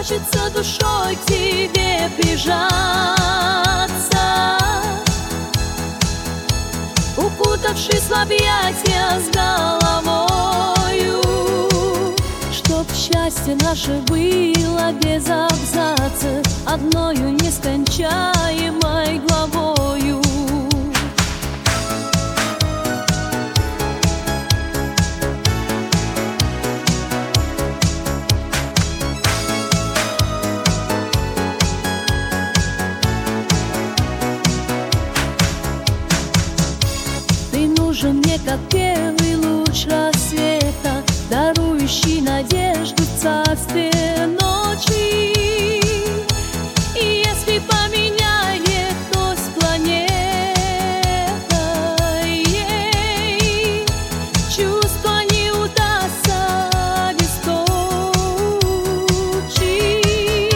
хочется душой к тебе прижаться, укутавшись в объятия с головою, чтоб счастье наше было без абзаца, одною нескончаемой главою. Мне как первый луч рассвета, дарующий надежду в царстве ночи. И если поменяет кто с планетой, чувство не удастся обесточить.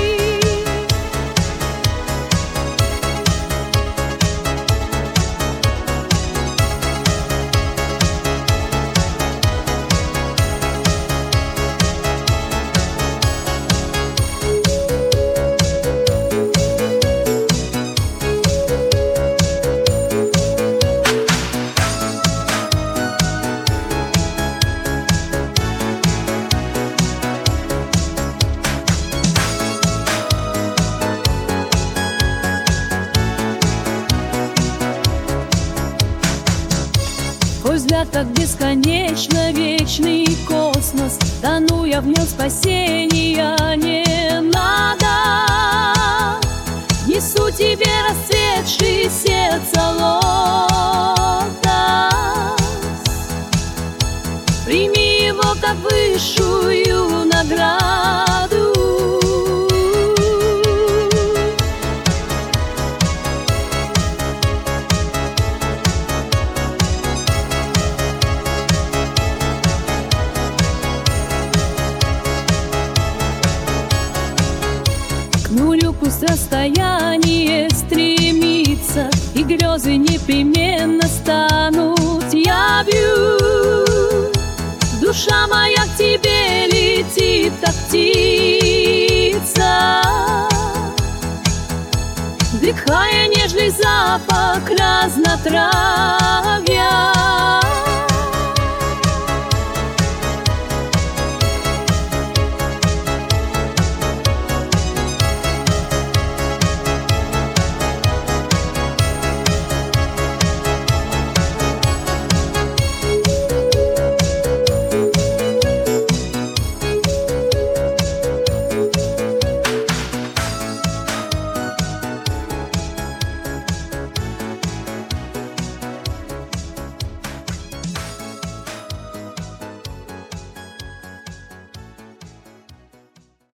Твой взгляд, как бесконечно вечный космос, тону я в нем, спасения не надо. Несу тебе расцветший сердце лотос, прими его как высшую награду. К нулю пусть расстояние стремится, и грезы непременно станут явью. Душа моя к тебе летит, как птица, вдыхая нежный запах разнотравья.